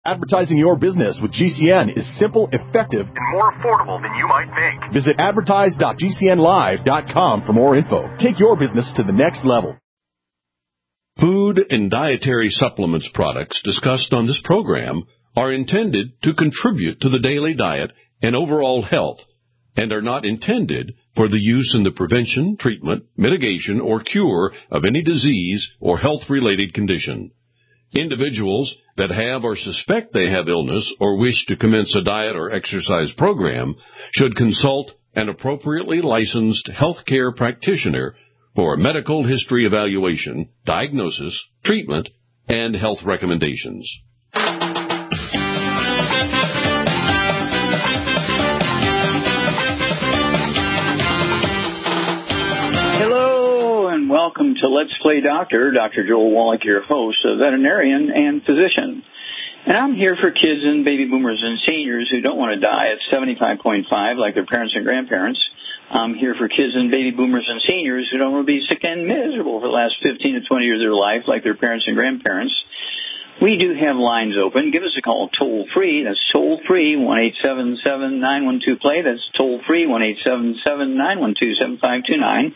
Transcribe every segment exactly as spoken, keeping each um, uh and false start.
Advertising your business with G C N is simple, effective, and more affordable than you might think. Visit advertise dot g c n live dot com for more info. Take your business to the next level. Food and dietary supplements products discussed on this program are intended to contribute to the daily diet and overall health and are not intended for the use in the prevention, treatment, mitigation, or cure of any disease or health-related condition. Individuals that have or suspect they have illness or wish to commence a diet or exercise program should consult an appropriately licensed healthcare practitioner for a medical history evaluation, diagnosis, treatment, and health recommendations. Hello and welcome to Let's Play Doctor. Doctor Joel Wallach, your host, a veterinarian and physician. And I'm here for kids and baby boomers and seniors who don't want to die at seventy-five point five like their parents and grandparents. I'm here for kids and baby boomers and seniors who don't want to be sick and miserable for the last fifteen to twenty years of their life like their parents and grandparents. We do have lines open. Give us a call toll-free. That's toll-free, one eight seven seven, nine one two, play. That's toll-free, one eight seven seven, nine one two, seven five two nine.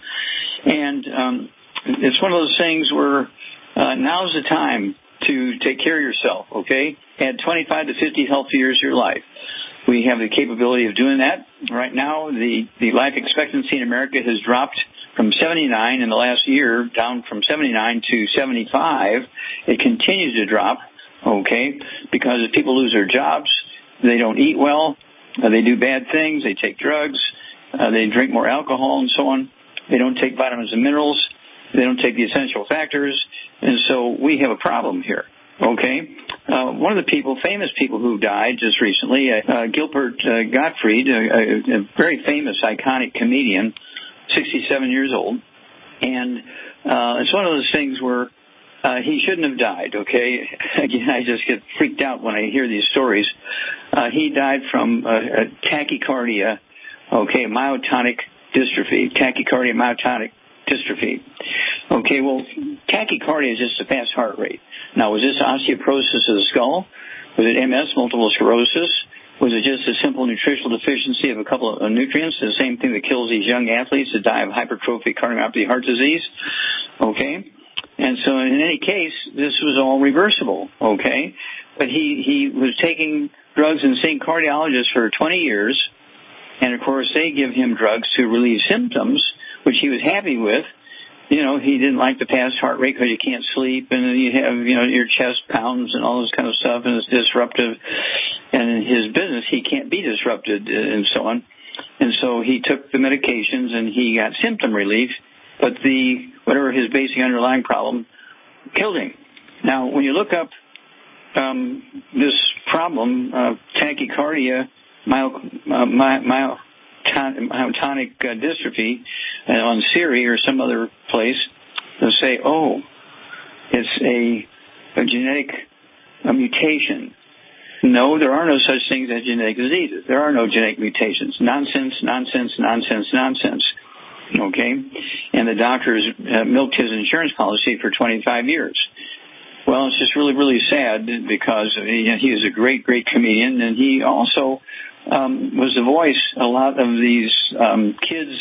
And um, it's one of those things where uh, now's the time to take care of yourself, okay? Add twenty-five to fifty healthy years to your life. We have the capability of doing that. Right now, the, the life expectancy in America has dropped from seventy-nine in the last year, down from seventy-nine to seventy-five. It continues to drop, okay, because if people lose their jobs, they don't eat well, uh, they do bad things, they take drugs, uh, they drink more alcohol and so on. They don't take vitamins and minerals. They don't take the essential factors. And so we have a problem here, okay? Uh, one of the people, famous people who died just recently, uh, Gilbert uh, Gottfried, a, a, a very famous, iconic comedian, sixty-seven years old. And uh, it's one of those things where uh, he shouldn't have died, okay? Again, I just get freaked out when I hear these stories. Uh, he died from uh, tachycardia, okay, myotonic dystrophy, tachycardia myotonic dystrophy. Okay, well, tachycardia is just a fast heart rate. Now, was this osteoporosis of the skull? Was it M S, multiple sclerosis? Was it just a simple nutritional deficiency of a couple of nutrients, the same thing that kills these young athletes that die of hypertrophic cardiomyopathy heart disease? Okay, and so in any case, this was all reversible, okay? But he, he was taking drugs and seeing cardiologists for twenty years, and of course they give him drugs to relieve symptoms, which he was happy with. You know, he didn't like the fast heart rate because you can't sleep, and you have, you know, your chest pounds and all this kind of stuff, and it's disruptive. And in his business, he can't be disrupted and so on. And so he took the medications and he got symptom relief, but the whatever his basic underlying problem killed him. Now, when you look up um, this problem, uh, tachycardia, myo, uh, my, my, myotonic uh, dystrophy uh, on Siri or some other place, they'll say, oh, it's a, a genetic a mutation. No, there are no such things as genetic diseases. There are no genetic mutations. Nonsense, nonsense, nonsense, nonsense. Okay? And the doctors uh, milked his insurance policy for twenty-five years. Well, it's just really, really sad because he, he was a great, great comedian, and he also Um, was the voice a lot of these um, kids'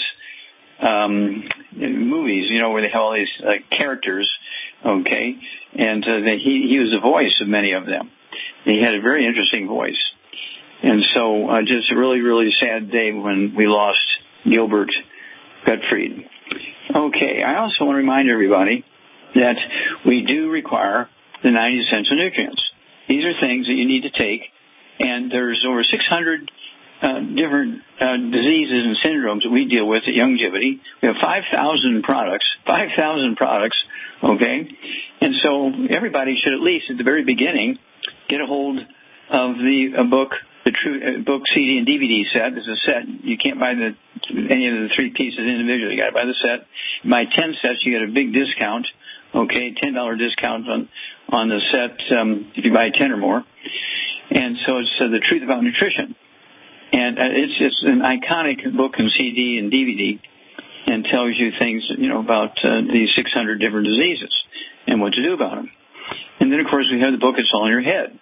um, movies, you know, where they have all these uh, characters, okay, and uh, they, he, he was the voice of many of them. He had a very interesting voice. And so uh, just a really, really sad day when we lost Gilbert Gottfried. Okay, I also want to remind everybody that we do require the ninety essential nutrients. These are things that you need to take. And there's over six hundred uh, different uh, diseases and syndromes that we deal with at Youngevity. We have five thousand products, five thousand products, okay? And so everybody should at least at the very beginning get a hold of the a book, the true uh, book, C D, and D V D set. It's a set. You can't buy the any of the three pieces individually. You got to buy the set. You buy ten sets, you get a big discount, okay, ten dollars discount on, on the set um, if you buy ten or more. And so it's uh, The Truth About Nutrition. And uh, it's it's an iconic book in C D and D V D and tells you things, you know, about uh, these six hundred different diseases and what to do about them. And then, of course, we have the book It's All in Your Head.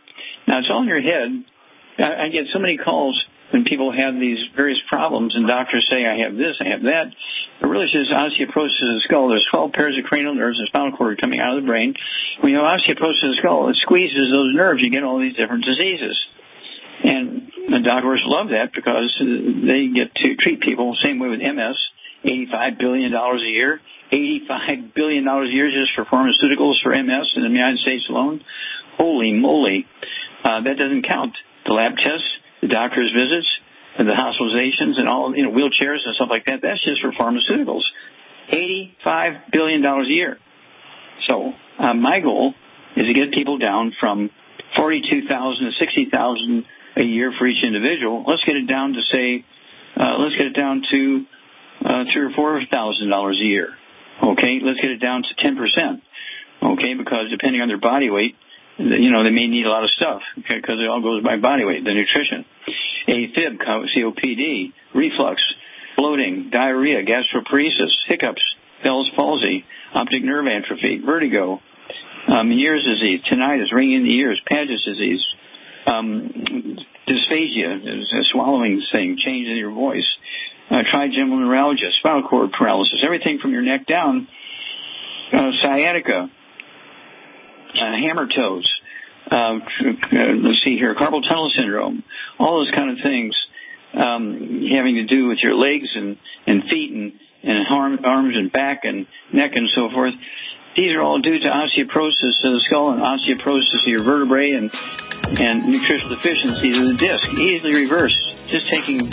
Now, it's all in your head. I, I get so many calls when people have these various problems, and doctors say, I have this, I have that. But really, it's just osteoporosis of the skull. There's twelve pairs of cranial nerves and spinal cord coming out of the brain. When you have osteoporosis of the skull, it squeezes those nerves. You get all these different diseases. And the doctors love that because they get to treat people the same way with M S, eighty-five billion dollars a year. eighty-five billion dollars a year just for pharmaceuticals for M S in the United States alone. Holy moly. Uh, that doesn't count the lab tests, the doctor's visits, and the hospitalizations and all, you know, wheelchairs and stuff like that. That's just for pharmaceuticals. eighty-five billion dollars a year. So uh, my goal is to get people down from forty-two thousand to sixty thousand a year for each individual. Let's get it down to, say, uh, let's get it down to uh, three or four thousand dollars a year. Okay, let's get it down to ten percent. Okay, because depending on their body weight, you know, they may need a lot of stuff, okay, because it all goes by body weight, the nutrition. AFib, C O P D, reflux, bloating, diarrhea, gastroparesis, hiccups, Bell's palsy, optic nerve atrophy, vertigo, um, Meniere's disease, tinnitus, ringing in the ears, Paget's disease, um, dysphagia, a swallowing thing, change in your voice, uh, trigeminal neuralgia, spinal cord paralysis, everything from your neck down, uh, sciatica, Uh, hammer toes, uh, let's see here, carpal tunnel syndrome, all those kind of things um, having to do with your legs and, and feet and, and arm, arms and back and neck and so forth. These are all due to osteoporosis of the skull and osteoporosis of your vertebrae and, and nutritional deficiencies of the disc. Easily reversed, just taking...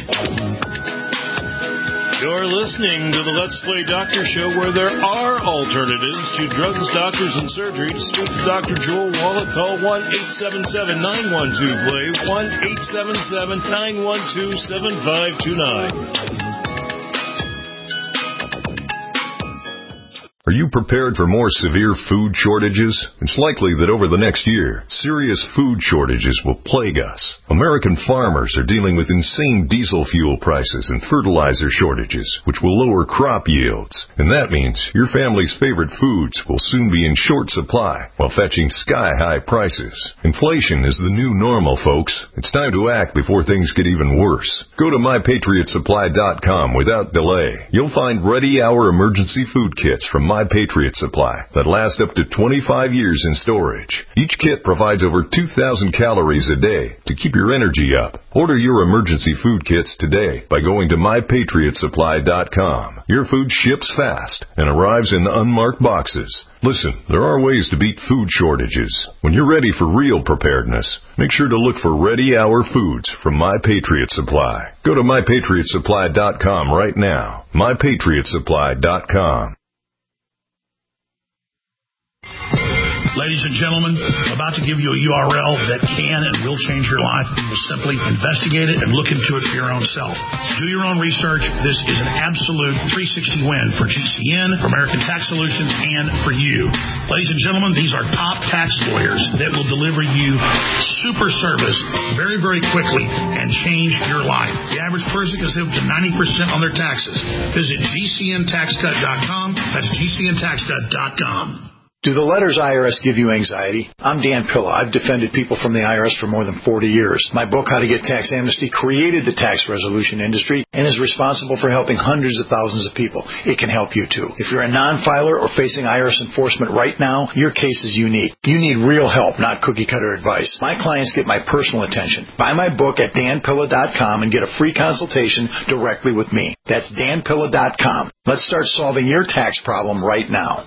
You're listening to the Let's Play Doctor Show, where there are alternatives to drugs, doctors, and surgery. To speak to Doctor Joel Wallach, call one eight seven seven, nine one two, play, one eight seven seven, nine one two, seven five two nine. Are you prepared for more severe food shortages? It's likely that over the next year, serious food shortages will plague us. American farmers are dealing with insane diesel fuel prices and fertilizer shortages, which will lower crop yields. And that means your family's favorite foods will soon be in short supply while fetching sky-high prices. Inflation is the new normal, folks. It's time to act before things get even worse. Go to my patriot supply dot com without delay. You'll find ready-hour emergency food kits from My Patriot Supply that last up to twenty-five years in storage. Each kit provides over two thousand calories a day to keep your energy up. Order your emergency food kits today by going to my patriot supply dot com. Your food ships fast and arrives in unmarked boxes. Listen, there are ways to beat food shortages. When you're ready for real preparedness, make sure to look for ready-hour foods from My Patriot Supply. Go to my patriot supply dot com right now. my patriot supply dot com. Ladies and gentlemen, I'm about to give you a U R L that can and will change your life. You'll simply investigate it and look into it for your own self. Do your own research. This is an absolute three sixty win for G C N, for American Tax Solutions, and for you. Ladies and gentlemen, these are top tax lawyers that will deliver you super service very, very quickly and change your life. The average person can save up to ninety percent on their taxes. Visit G C N tax cut dot com. That's G C N tax cut dot com. Do the letters I R S give you anxiety? I'm Dan Pilla. I've defended people from the I R S for more than forty years. My book, How to Get Tax Amnesty, created the tax resolution industry and is responsible for helping hundreds of thousands of people. It can help you, too. If you're a non-filer or facing I R S enforcement right now, your case is unique. You need real help, not cookie-cutter advice. My clients get my personal attention. Buy my book at dan pilla dot com and get a free consultation directly with me. That's dan pilla dot com. Let's start solving your tax problem right now.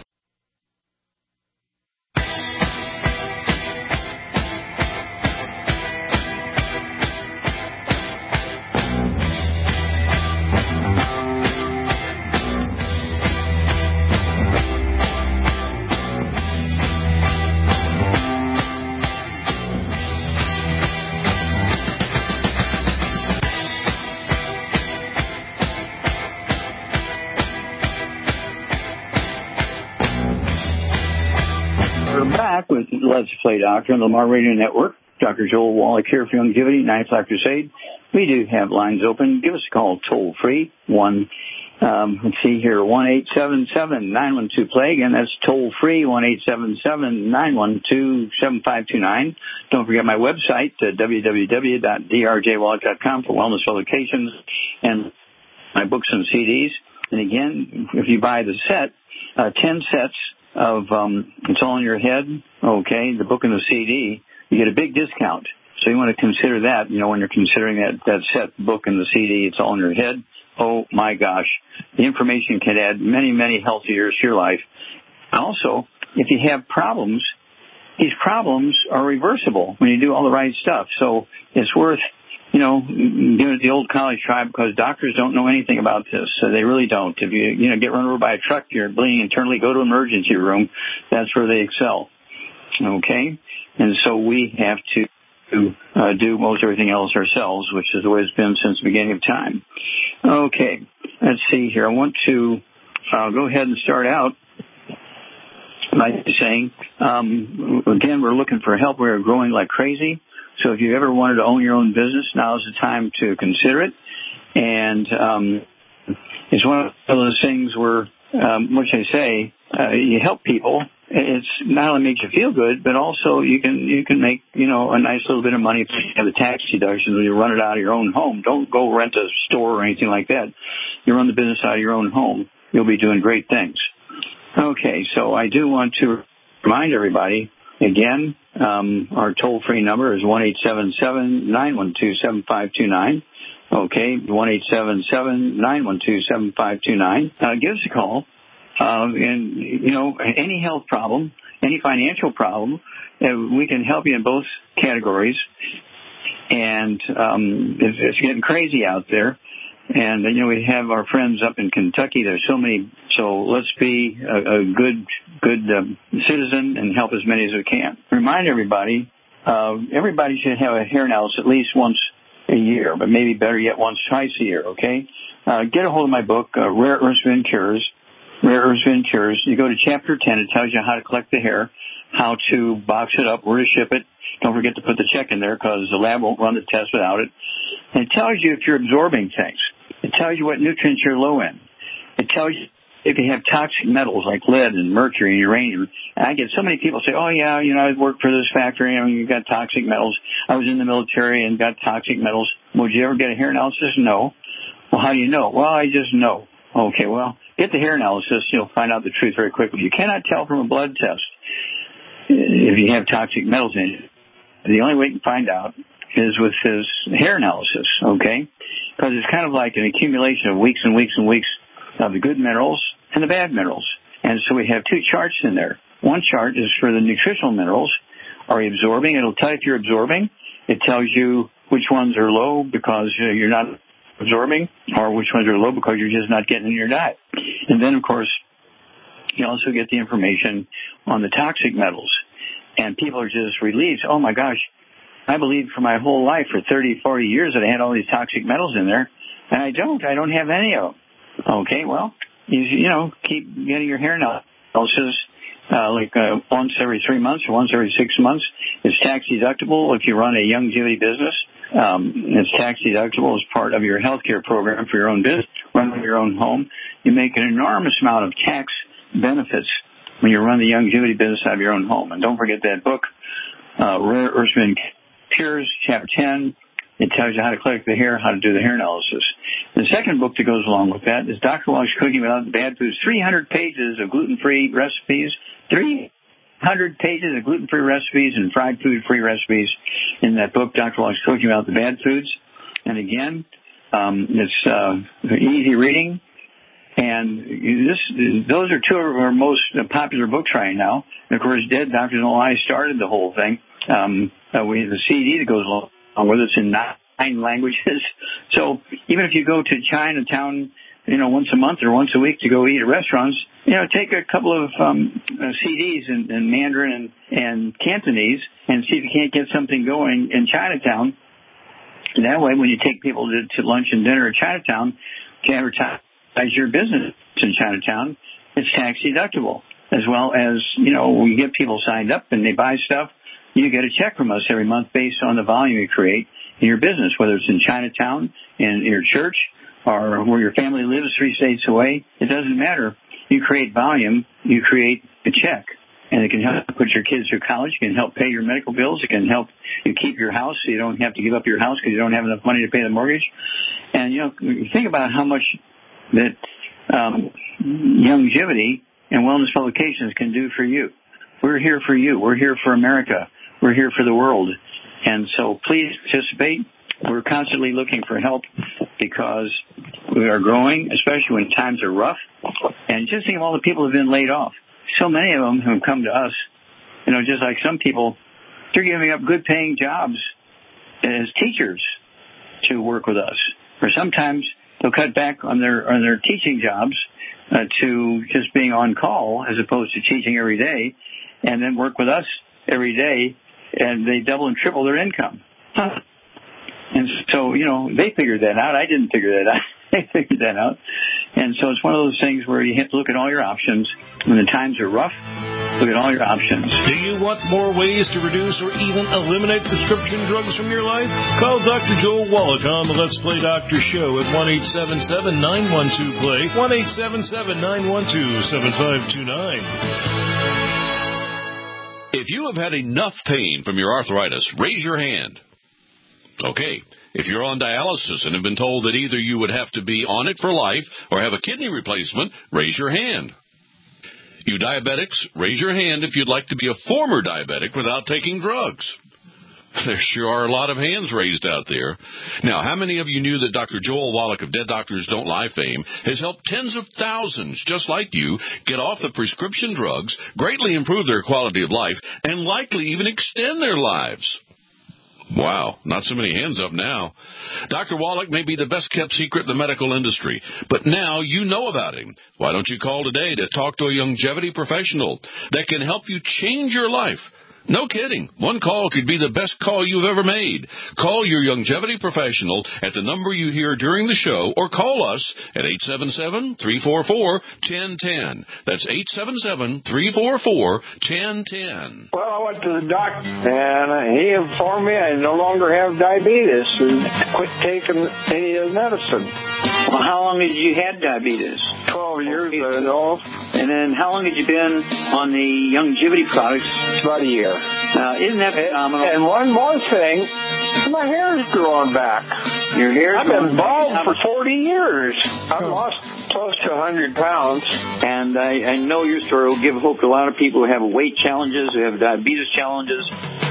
Back with Let's Play Doctor on the Lamar Radio Network. Doctor Joel Wallach here for Longevity, Ninth Life Crusade. We do have lines open. Give us a call toll free, one Um, let's see here, one eight seven seven, nine one two, play. Again, that's toll free, one eight seven seven, nine one two, seven five two nine. Don't forget my website, uh, w w w dot d r j wallach dot com for wellness publications and my books and C Ds. And again, if you buy the set, uh, ten sets of um, It's All in Your Head, okay, the book and the C D, you get a big discount. So you want to consider that, you know, when you're considering that, that set book and the C D, It's All in Your Head. Oh, my gosh. The information can add many, many healthy years to your life. Also, if you have problems, these problems are reversible when you do all the right stuff. So it's worth, you know, doing it the old college try, because doctors don't know anything about this. So they really don't. If you, you know, get run over by a truck, you're bleeding internally, go to emergency room. That's where they excel. Okay? And so we have to uh, do most everything else ourselves, which is the way it's been since the beginning of time. Okay. Let's see here. I want to uh, go ahead and start out by saying, um, again, we're looking for help. We're growing like crazy. So if you ever wanted to own your own business, now's the time to consider it. And um, it's one of those things where, um, what should I say, uh, you help people. It's not only makes you feel good, but also you can you can make, you know, a nice little bit of money if you have the tax deductions when you run it out of your own home. Don't go rent a store or anything like that. You run the business out of your own home. You'll be doing great things. Okay, so I do want to remind everybody, again, um, our toll-free number is one eight seven seven, nine one two, seven five two nine. Okay, one eight seven seven, nine one two, seven five two nine. Uh, give us a call. Uh, and, you know, any health problem, any financial problem, uh, we can help you in both categories. And um, it's, it's getting crazy out there. And, you know, we have our friends up in Kentucky. There's so many. So let's be a, a good, good um, citizen and help as many as we can. Remind everybody, uh, everybody should have a hair analysis at least once a year, but maybe better yet once, twice a year, okay? Uh, get a hold of my book, uh, Rare Earths Vin Cures. Rare Earths Vin Cures. You go to chapter ten. It tells you how to collect the hair, how to box it up, where to ship it. Don't forget to put the check in there because the lab won't run the test without it. And it tells you if you're absorbing things. It tells you what nutrients you're low in. It tells you if you have toxic metals like lead and mercury and uranium. And I get so many people say, oh, yeah, you know, I work for this factory. I mean, you've got toxic metals. I was in the military and got toxic metals. Would you ever get a hair analysis? No. Well, how do you know? Well, I just know. Okay, well, get the hair analysis. You'll find out the truth very quickly. You cannot tell from a blood test if you have toxic metals in it. The only way you can find out is with this hair analysis, okay? Because it's kind of like an accumulation of weeks and weeks and weeks of the good minerals and the bad minerals. And so we have two charts in there. One chart is for the nutritional minerals. Are you absorbing? It'll tell you if you're absorbing. It tells you which ones are low because you're not absorbing, or which ones are low because you're just not getting in your diet. And then, of course, you also get the information on the toxic metals. And people are just relieved. Oh, my gosh, I believed for my whole life, for thirty, forty years, that I had all these toxic metals in there, and I don't. I don't have any of them. Okay, well, you, you know, keep getting your hair analysis uh, like uh, once every three months or once every six months. It's tax deductible if you run a longevity business. Um, it's tax deductible as part of your health care program for your own business, run your own home. You make an enormous amount of tax benefits when you run the longevity business out of your own home. And don't forget that book, uh, Rare Earths Vin Cures, Chapter ten. It tells you how to collect the hair, how to do the hair analysis. The second book that goes along with that is Doctor Wallach's Cooking Without the Bad Foods. three hundred pages of gluten-free recipes. three hundred pages of gluten-free recipes and fried food-free recipes in that book, Doctor Wallach's Cooking Without the Bad Foods. And again, um, it's uh, easy reading. And this, those are two of our most popular books right now. And of course, Dead Doctors Don't Lie started the whole thing. Um, uh, we have the C D that goes along with it. It's in nine languages. So even if you go to Chinatown, you know, once a month or once a week to go eat at restaurants, you know, take a couple of um, uh, C Ds in, in Mandarin and, and Cantonese and see if you can't get something going in Chinatown. And that way, when you take people to, to lunch and dinner at Chinatown to advertise your business in Chinatown, it's tax deductible. As well as, you know, we get people signed up and they buy stuff, you get a check from us every month based on the volume you create in your business, whether it's in Chinatown, in your church, or where your family lives three states away, it doesn't matter. You create volume, you create a check. And it can help put your kids through college. It can help pay your medical bills. It can help you keep your house so you don't have to give up your house because you don't have enough money to pay the mortgage. And, you know, you think about how much that um, longevity and wellness publications can do for you. We're here for you. We're here for America. We're here for the world. And so please participate. We're constantly looking for help because we are growing, especially when times are rough. And just think of all the people who have been laid off. So many of them have come to us, you know, just like some people, they're giving up good paying jobs as teachers to work with us. Or sometimes they'll cut back on their on their teaching jobs uh, to just being on call as opposed to teaching every day, and then work with us every day, and they double and triple their income. Huh. And so, you know, they figured that out. I didn't figure that out. They figured that out. And so it's one of those things where you have to look at all your options. When the times are rough, look at all your options. Do you want more ways to reduce or even eliminate prescription drugs from your life? Call Doctor Joel Wallach on the Let's Play Doctor Show at one eight seven seven, nine one two, play, one eight seven seven, nine one two, seven five two nine. If you have had enough pain from your arthritis, raise your hand. Okay. If you're on dialysis and have been told that either you would have to be on it for life or have a kidney replacement, raise your hand. You diabetics, raise your hand if you'd like to be a former diabetic without taking drugs. There sure are a lot of hands raised out there. Now, how many of you knew that Doctor Joel Wallach of Dead Doctors Don't Lie fame has helped tens of thousands just like you get off the prescription drugs, greatly improve their quality of life, and likely even extend their lives? Wow, not so many hands up now. Doctor Wallach may be the best-kept secret in the medical industry, but now you know about him. Why don't you call today to talk to a longevity professional that can help you change your life? No kidding. One call could be the best call you've ever made. Call your longevity professional at the number you hear during the show, or call us at eight seven seven, three four four, one zero one zero. That's eight seven seven, three four four, one zero one zero. Well, I went to the doctor, and he informed me I no longer have diabetes and quit taking any of the medicine. Well, how long had you had diabetes? Twelve years, I know. And then how long had you been on the longevity products? About a year. Uh, isn't that phenomenal? And one more thing, my hair's growing back. Your hair's I've been bald back. for forty years. I've lost close to one hundred pounds. And I, I know your story will give hope to a lot of people who have weight challenges, who have diabetes challenges.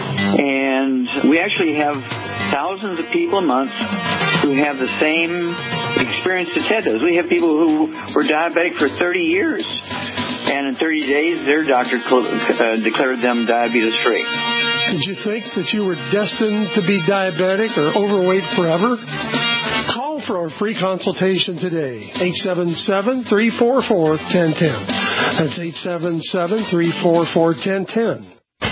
And we actually have thousands of people a month who have the same experience that Ted does. We have people who were diabetic for thirty years. And in thirty days, their doctor uh, declared them diabetes-free. Did you think that you were destined to be diabetic or overweight forever? Call for a free consultation today. eight seven seven, three four four, one zero one zero. That's eight seven seven, three four four, one zero one zero.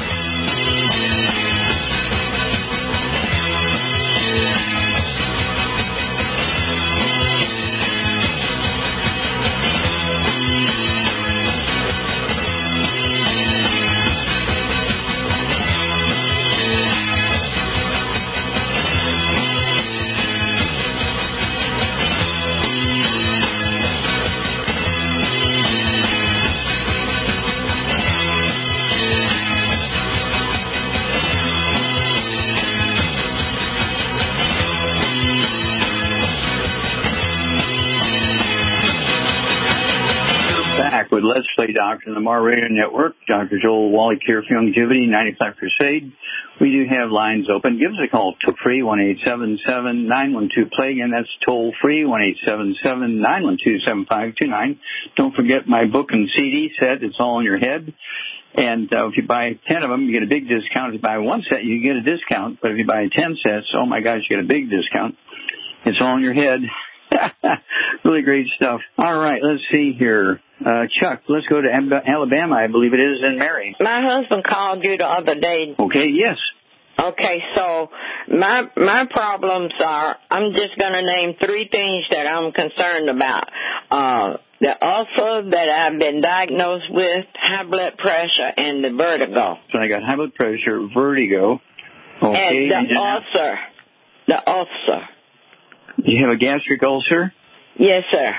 With Let's Play Doctor on the Mar Radio Network, Doctor Joel Wallach here for Longevity ninety-five Crusade. We do have lines open. Give us a call toll free, one eight seven seven, nine one two, play. Again, that's toll free, one eight seven seven, nine one two, seven five two nine. Don't forget my book and C D set. It's all in your head. And uh, if you buy ten of them, you get a big discount. If you buy one set, you get a discount. But if you buy ten sets, oh my gosh, you get a big discount. It's all in your head. Really great stuff. All right, let's see here. Uh, Chuck, let's go to Alabama, I believe it is, and Mary. My husband called you the other day. Okay, yes. Okay, so my my problems are, I'm just going to name three things that I'm concerned about. Uh, the ulcer that I've been diagnosed with, high blood pressure, and the vertigo. So I got high blood pressure, vertigo. Okay. And the ulcer. The ulcer. You have a gastric ulcer? Yes, sir.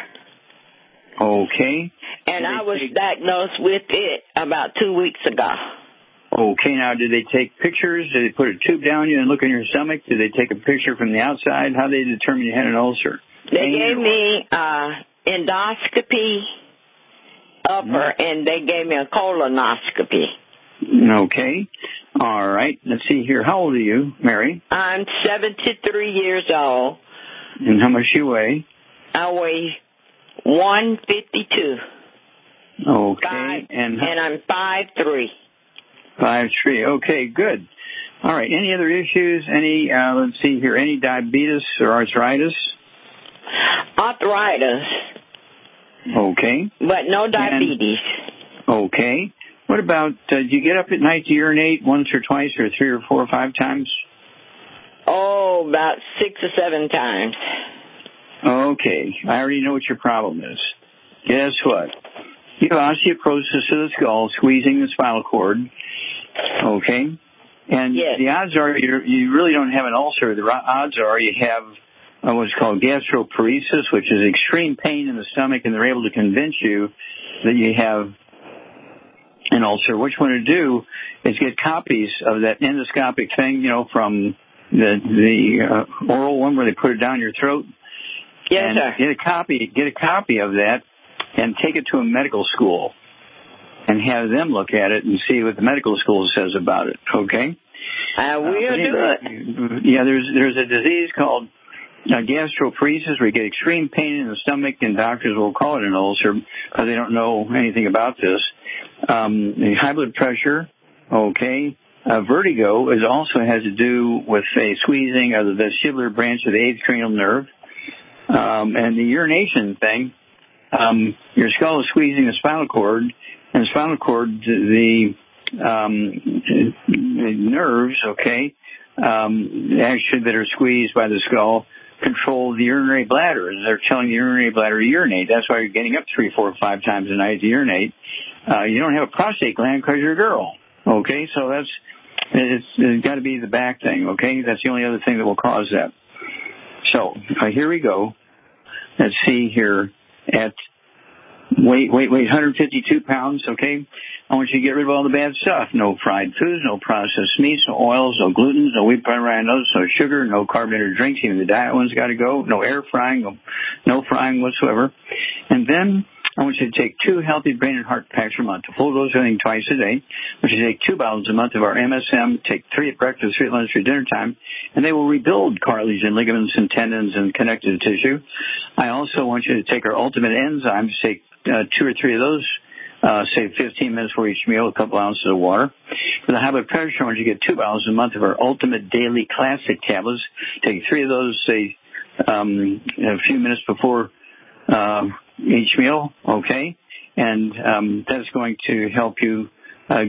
Okay. And I was diagnosed with it about two weeks ago. Okay, now did they take pictures? Did they put a tube down you and look in your stomach? Did they take a picture from the outside? How did they determine you had an ulcer? They Pain gave or- me uh, endoscopy upper, Mm-hmm. and they gave me a colonoscopy. Okay. All right. Let's see here. How old are you, Mary? I'm seventy-three years old. And how much do you weigh? I weigh one fifty-two. Okay. Five, and and I'm five three. Five three. Okay, good. All right. Any other issues? Any? Uh, let's see here. Any diabetes or arthritis? Arthritis. Okay. But no diabetes. And, okay. What about? Uh, do you get up at night to urinate once or twice or three or four or five times? Oh, about six or seven times. Okay. I already know what your problem is. Guess what? You have osteoporosis of the skull, squeezing the spinal cord. Okay. And yes. the odds are you you really don't have an ulcer. The odds are you have uh, what's called gastroparesis, which is extreme pain in the stomach, and they're able to convince you that you have an ulcer. What you want to do is get copies of that endoscopic thing, you know, from the the uh, oral one where they put it down your throat. Yes, and sir. Get a copy. Get a copy of that, and take it to a medical school, and have them look at it and see what the medical school says about it. Okay. I will uh, do it. Yeah, there's there's a disease called uh, gastroparesis where you get extreme pain in the stomach, and doctors will call it an ulcer because they don't know anything about this. Um, high blood pressure, okay. Uh, vertigo is also has to do with a squeezing of the vestibular branch of the eighth cranial nerve. Um, and the urination thing, um, your skull is squeezing the spinal cord, and the spinal cord, the, um, the nerves, okay, um, actually that are squeezed by the skull control the urinary bladder. They're telling the urinary bladder to urinate. That's why you're getting up three, four, five times a night to urinate. Uh, you don't have a prostate gland because you're a girl. Okay, so that's, it's, it's got to be the back thing, okay? That's the only other thing that will cause that. So, uh, here we go. Let's see here at weight, weight, weight, one hundred fifty-two pounds, okay? I want you to get rid of all the bad stuff. No fried foods, no processed meats, no oils, no gluten, no wheat bran, no sugar, no carbonated drinks. Even the diet ones got to go. No air frying, no, no frying whatsoever. And then I want you to take two healthy brain and heart packs per month. A full dose of everything twice a day. I want you to take two bottles a month of our M S M. Take three at breakfast, three at lunch, three at dinner time. And they will rebuild cartilage and ligaments and tendons and connective tissue. I also want you to take our ultimate enzymes. Take uh, two or three of those. Uh, say fifteen minutes for each meal, a couple ounces of water. For the high blood pressure, I want you to get two bottles a month of our Ultimate Daily Classic tablets. Take three of those, say, um, a few minutes before uh, each meal, okay? And um, that's going to help you uh,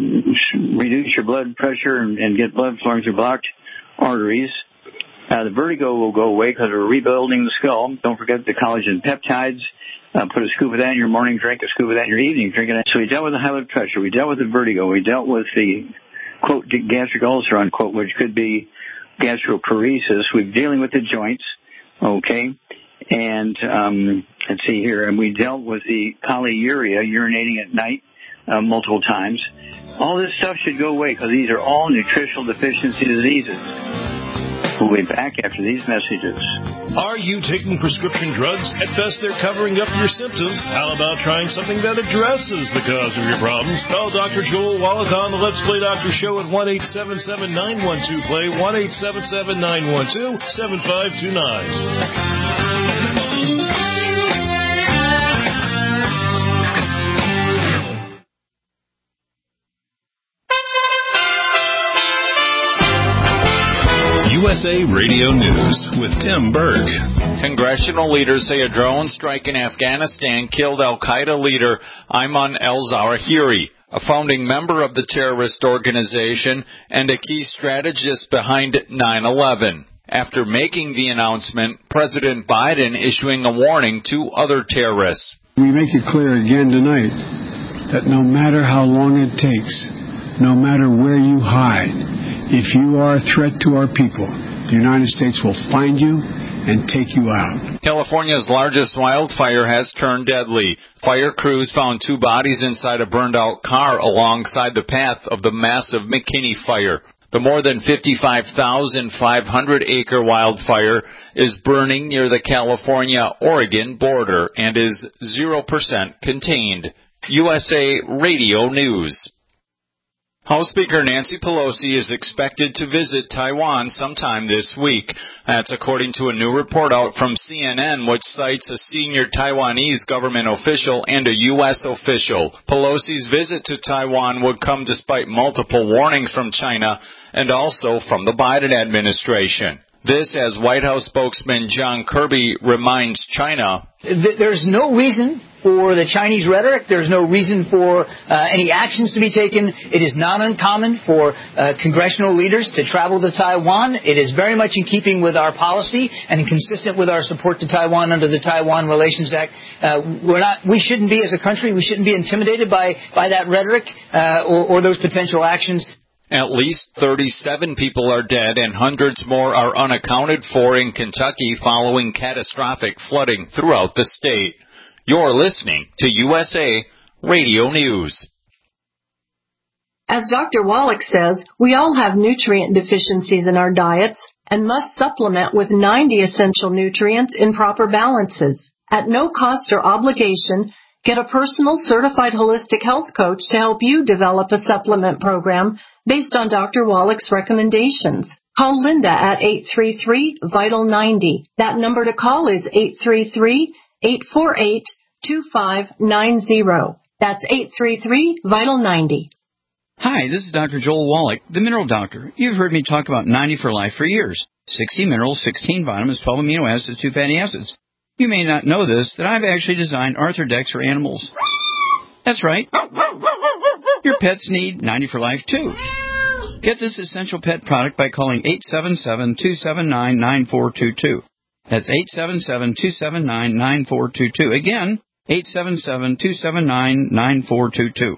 uh, reduce your blood pressure and, and get blood flowing through blocked arteries. Uh, the vertigo will go away because we're rebuilding the skull. Don't forget the collagen peptides. Uh, put a scoop of that in your morning drink, a scoop of that in your evening drink. So we dealt with the high blood pressure. We dealt with the vertigo. We dealt with the, quote, gastric ulcer, unquote, which could be gastroparesis. We're dealing with the joints, okay? And um, let's see here. And we dealt with the polyuria, urinating at night uh, multiple times. All this stuff should go away because these are all nutritional deficiency diseases. We'll be back after these messages. Are you taking prescription drugs? At best, they're covering up your symptoms. How about trying something that addresses the cause of your problems? Call Doctor Joel Wallach on the Let's Play Doctor Show at one eight seven seven, nine one two, play, one eight seven seven, nine one two, seven five two nine. U S A Radio News with Tim Berg. Congressional leaders say a drone strike in Afghanistan killed al-Qaeda leader Ayman al-Zawahiri, a founding member of the terrorist organization and a key strategist behind nine eleven. After making the announcement, President Biden issuing a warning to other terrorists. We make it clear again tonight that no matter how long it takes, no matter where you hide, if you are a threat to our people, the United States will find you and take you out. California's largest wildfire has turned deadly. Fire crews found two bodies inside a burned-out car alongside the path of the massive McKinney fire. The more than fifty-five thousand five hundred acre wildfire is burning near the California-Oregon border and is zero percent contained. U S A Radio News. House Speaker Nancy Pelosi is expected to visit Taiwan sometime this week. That's according to a new report out from C N N, which cites a senior Taiwanese government official and a U S official. Pelosi's visit to Taiwan would come despite multiple warnings from China and also from the Biden administration. This as White House spokesman John Kirby reminds China. There's no reason for the Chinese rhetoric. There's no reason for uh, any actions to be taken. It is not uncommon for uh, congressional leaders to travel to Taiwan. It is very much in keeping with our policy and consistent with our support to Taiwan under the Taiwan Relations Act. Uh, we're not, we shouldn't be, as a country, we shouldn't be intimidated by, by that rhetoric uh, or, or those potential actions. At least thirty-seven people are dead and hundreds more are unaccounted for in Kentucky following catastrophic flooding throughout the state. You're listening to U S A Radio News. As Doctor Wallach says, we all have nutrient deficiencies in our diets and must supplement with ninety essential nutrients in proper balances. At no cost or obligation, get a personal certified holistic health coach to help you develop a supplement program based on Doctor Wallach's recommendations. Call Linda at eight three three, vital ninety. That number to call is eight three three, eight four eight, two five nine zero. That's eight three three, vital ninety. Hi, this is Doctor Joel Wallach, the Mineral Doctor. You've heard me talk about ninety for Life for years. sixty minerals, sixteen vitamins, twelve amino acids, two fatty acids. You may not know this, that I've actually designed Arthrodex for animals. That's right. Your pets need ninety for Life, too. Get this essential pet product by calling eight seven seven, two seven nine, nine four two two. That's eight seven seven, two seven nine, nine four two two. Again, eight seven seven, two seven nine, nine four two two.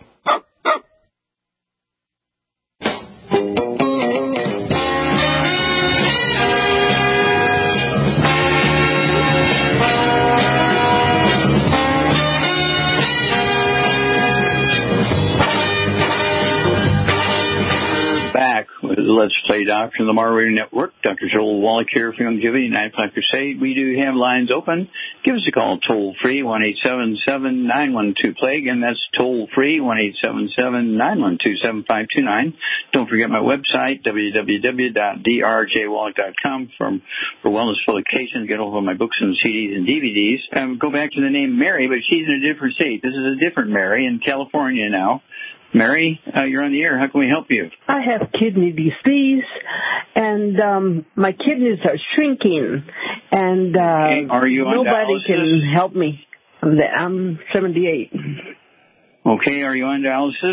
Back with Let's Play Doctor on the Mar Radio Network. Doctor Joel Wallach here for Longevity nine five Crusade. We do have lines open. Give us a call toll free, one eight seven seven, nine one two, plague, and that's toll free, one eight seven seven, nine one two, seven five two nine. Don't forget my website, w w w dot d r j wallach dot com, from, for wellness publications. Get over my books and C Ds and D V Ds. Um, go back to the name Mary, but she's in a different state. This is a different Mary in California now. Mary, uh, you're on the air. How can we help you? I have kidney disease, and um, my kidneys are shrinking, and uh, okay. Are you on nobody dialysis? can help me. I'm seventy-eight. Okay, are you on dialysis?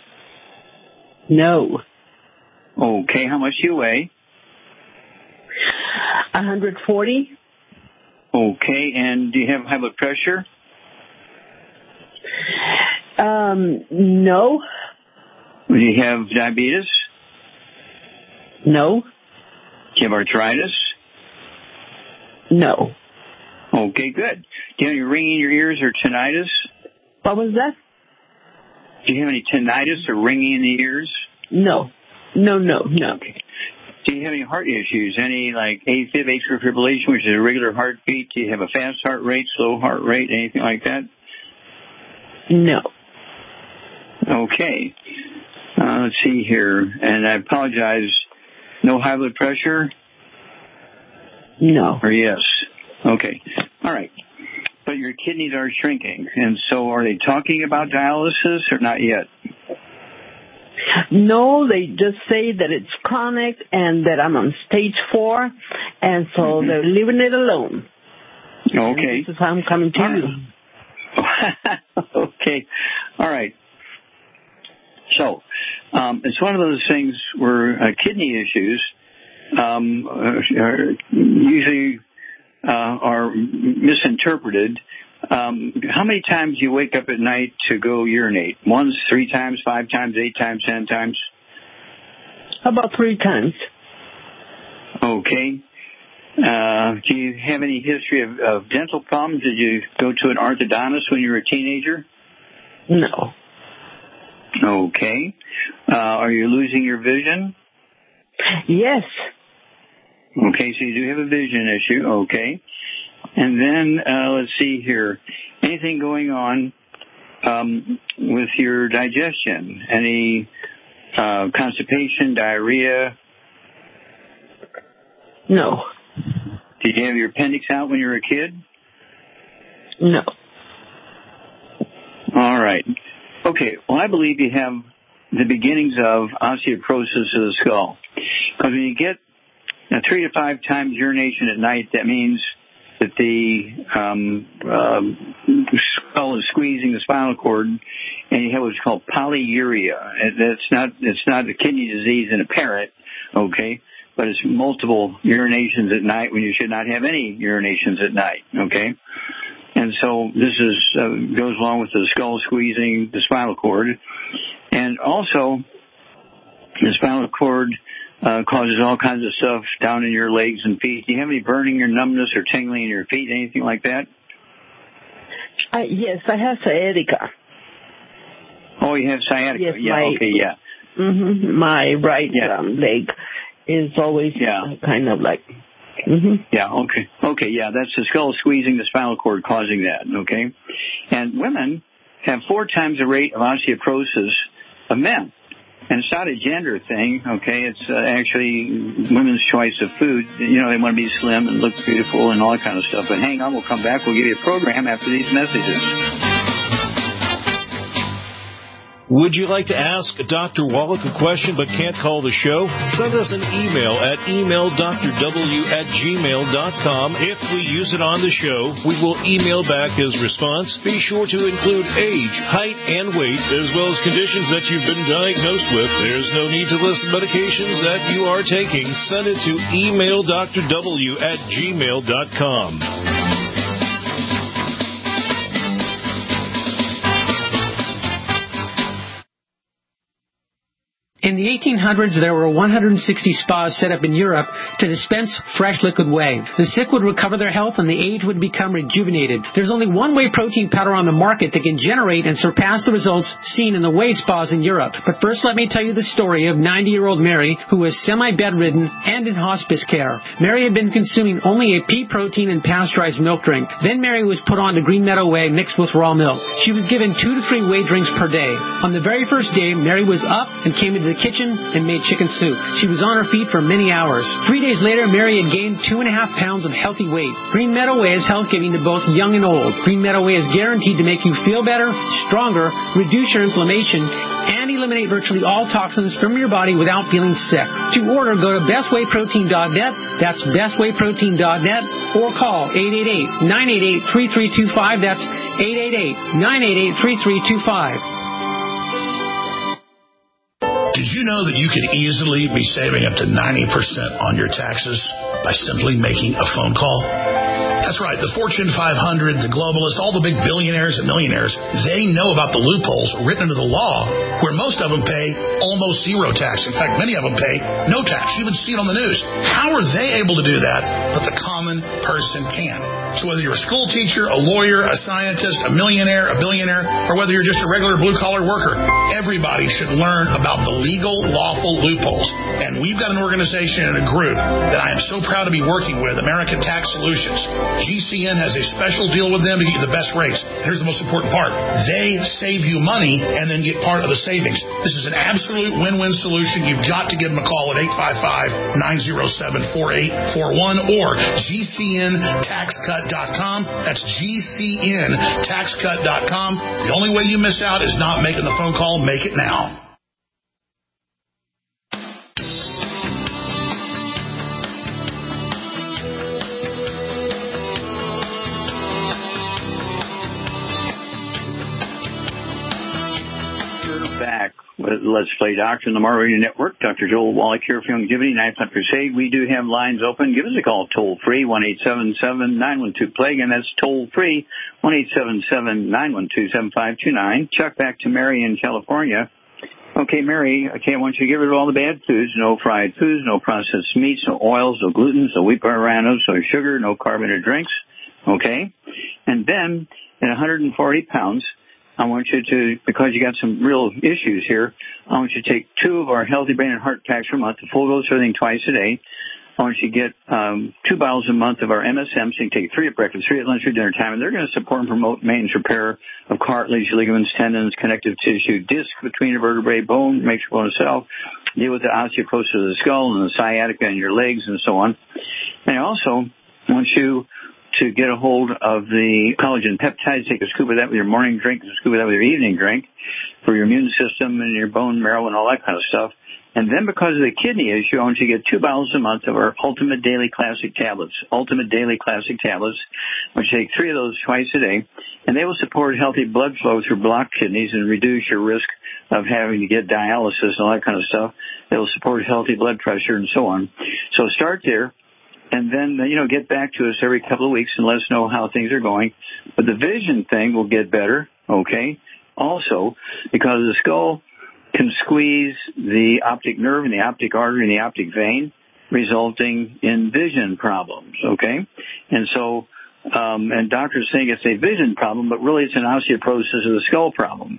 No. Okay, how much do you weigh? one hundred forty. Okay, and do you have high blood pressure? Um, no. Do you have diabetes? No. Do you have arthritis? No. Okay, good. Do you have any ringing in your ears or tinnitus? What was that? Do you have any tinnitus or ringing in the ears? No. No, no, no. Okay. Do you have any heart issues? Any like AFib, atrial fibrillation, which is a regular heartbeat? Do you have a fast heart rate, slow heart rate, anything like that? No. Okay. Uh, let's see here. And I apologize. No high blood pressure? No. Or yes? Okay. All right. But your kidneys are shrinking. And so are they talking about dialysis or not yet? No, they just say that it's chronic and that I'm on stage four. And so mm-hmm. they're leaving it alone. Okay. And this is how I'm coming to you. Okay. All right. So, um, it's one of those things where uh, kidney issues um, are usually uh, are misinterpreted. Um, how many times do you wake up at night to go urinate? Once, three times, five times, eight times, ten times? How about three times? Okay. Uh, do you have any history of, of dental problems? Did you go to an orthodontist when you were a teenager? No. Okay. Uh, are you losing your vision? Yes. Okay, so you do have a vision issue. Okay. And then, uh, let's see here. Anything going on um, with your digestion? Any uh, constipation, diarrhea? No. Did you have your appendix out when you were a kid? No. All right. Okay, well, I believe you have the beginnings of osteoporosis of the skull. Because when you get uh, three to five times urination at night, that means that the um, uh, skull is squeezing the spinal cord, and you have what's called polyuria. And that's not, it's not a kidney disease in a parrot, okay, but it's multiple urinations at night when you should not have any urinations at night, okay? And so this is uh, goes along with the skull squeezing the spinal cord. And also, the spinal cord uh, causes all kinds of stuff down in your legs and feet. Do you have any burning or numbness or tingling in your feet, anything like that? Uh, yes, I have sciatica. Oh, you have sciatica. Yes, yeah, my, okay, yeah. Mm-hmm, my right yeah. um, leg is always yeah. kind of like... Mm-hmm. Yeah, okay. Okay, yeah, that's the skull squeezing the spinal cord causing that, okay? And women have four times the rate of osteoporosis of men. And it's not a gender thing, okay? It's uh, actually women's choice of food. You know, they want to be slim and look beautiful and all that kind of stuff. But hang on, we'll come back. We'll give you a program after these messages. Would you like to ask Doctor Wallach a question but can't call the show? Send us an email at email d r w at gmail dot com. If we use it on the show, we will email back his response. Be sure to include age, height, and weight, as well as conditions that you've been diagnosed with. There's no need to list medications that you are taking. Send it to email d r w at gmail dot com. In the eighteen hundreds, there were one hundred sixty spas set up in Europe to dispense fresh liquid whey. The sick would recover their health and the aged would become rejuvenated. There's only one whey protein powder on the market that can generate and surpass the results seen in the whey spas in Europe. But first, let me tell you the story of ninety-year-old Mary, who was semi-bedridden and in hospice care. Mary had been consuming only a pea protein and pasteurized milk drink. Then Mary was put on to Green Meadow Whey mixed with raw milk. She was given two to three whey drinks per day. On the very first day, Mary was up and came into the kitchen and made chicken soup. She was on her feet for many hours. Three days later, Mary had gained two and a half pounds of healthy weight. Green Meadow Whey is health-giving to both young and old. Green Meadow Whey is guaranteed to make you feel better, stronger, reduce your inflammation, and eliminate virtually all toxins from your body without feeling sick. To order, go to best whey protein dot net. That's best whey protein dot net, or call eight eight eight, nine eight eight, three three two five. That's eight eight eight, nine eight eight, three three two five. Did you know that you could easily be saving up to ninety percent on your taxes by simply making a phone call? That's right. The Fortune five hundred, the globalists, all the big billionaires and millionaires, they know about the loopholes written into the law where most of them pay almost zero tax. In fact, many of them pay no tax. You even see it on the news. How are they able to do that, but the common person can? So whether you're a school teacher, a lawyer, a scientist, a millionaire, a billionaire, or whether you're just a regular blue-collar worker, everybody should learn about the legal, lawful loopholes. And we've got an organization and a group that I am so proud to be working with, American Tax Solutions. G C N has a special deal with them to get you the best rates. Here's the most important part. They save you money and then get part of the savings. This is an absolute win-win solution. You've got to give them a call at eight five five, nine oh seven, four eight four one or G C N tax cut dot com. That's G C N tax cut dot com. The only way you miss out is not making the phone call. Make it now. Back with Let's Play Doctor on the Mar Radio Network. Doctor Joel Wallach here for Longevity, Ninth Hunt Crusade. We do have lines open. Give us a call toll free, one eight seven seven, nine one two, plague, and that's toll free, one eight seven seven, nine one two, seven five two nine. Chuck, back to Mary in California. Okay, Mary, okay, I want you to get rid of all the bad foods, no fried foods, no processed meats, no oils, no gluten, no wheat baranos, no sugar, no carbonated drinks, okay? And then, at one hundred forty pounds, I want you to, because you got some real issues here, I want you to take two of our Healthy Brain and Heart Packs per month, the full dose of everything twice a day. I want you to get um, two bottles a month of our M S M, so you can take three at breakfast, three at lunch, or dinner time, and they're going to support and promote maintenance repair of cartilage, ligaments, tendons, connective tissue, disc between the vertebrae, bone, makes your bone itself, deal with the osteoporosis of the skull and the sciatica in your legs and so on. And I also want you to get a hold of the collagen peptides, take a scoop of that with your morning drink, a scoop of that with your evening drink for your immune system and your bone marrow and all that kind of stuff. And then because of the kidney issue, I want you to get two bottles a month of our Ultimate Daily Classic tablets. Ultimate Daily Classic tablets. I want you to take three of those twice a day. And they will support healthy blood flow through blocked kidneys and reduce your risk of having to get dialysis and all that kind of stuff. They will support healthy blood pressure and so on. So start there. And then, you know, get back to us every couple of weeks and let us know how things are going. But the vision thing will get better, okay? Also, because the skull can squeeze the optic nerve and the optic artery and the optic vein, resulting in vision problems, okay? And so, um, and doctors think it's a vision problem, but really it's an osteoporosis of the skull problem.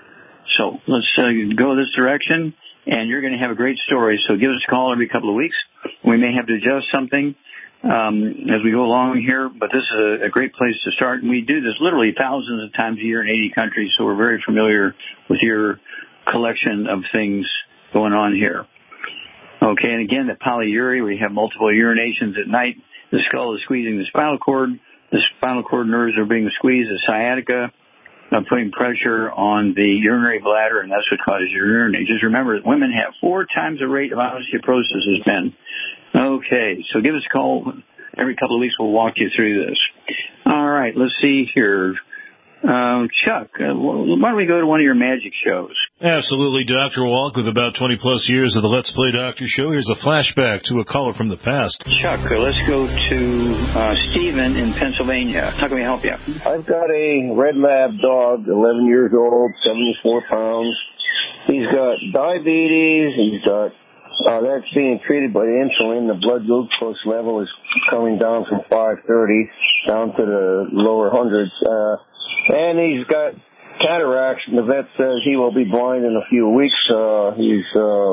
So let's uh, go this direction, and you're going to have a great story. So give us a call every couple of weeks. We may have to adjust something um, as we go along here, but this is a, a great place to start. And we do this literally thousands of times a year in eighty countries, so we're very familiar with your collection of things going on here. Okay, and again, the polyuria, we have multiple urinations at night. The skull is squeezing the spinal cord. The spinal cord nerves are being squeezed, the sciatica, uh, putting pressure on the urinary bladder, and that's what causes your urinate. Just remember that women have four times the rate of osteoporosis as men. Okay, so give us a call every couple of weeks. We'll walk you through this. All right, let's see here. Um, Chuck, uh, why don't we go to one of your magic shows? Absolutely, Doctor Wallach, with about twenty plus years of the Let's Play Doctor show. Here's a flashback to a caller from the past. Chuck, uh, let's go to uh, Stephen in Pennsylvania. How can we help you? I've got a red lab dog, eleven years old, seventy-four pounds. He's got diabetes. He's got uh, that's being treated by insulin. The blood glucose level is coming down from five thirty down to the lower hundreds. Uh, And he's got cataracts, and the vet says he will be blind in a few weeks. Uh, he's, uh,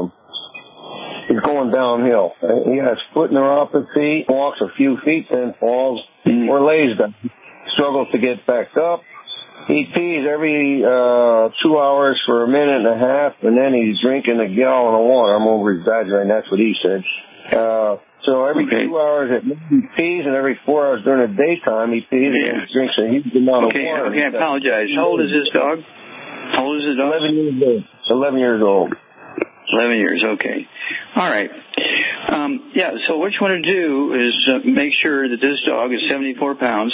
he's going downhill. He has foot neuropathy, walks a few feet, then falls mm. or lays down. Struggles to get back up. He pees every, uh, two hours for a minute and a half, and then he's drinking a gallon of water. I'm over-exaggerating, that's what he said. Uh, So every okay. two hours at night he pees, and every four hours during the daytime he pees yeah. and drinks a huge amount okay, of water. Okay, I apologize. How old is this dog? How old is the dog? Eleven years old. Eleven years old. Eleven years. Okay. All right. Um, yeah. So what you want to do is uh, make sure that this dog is seventy-four pounds.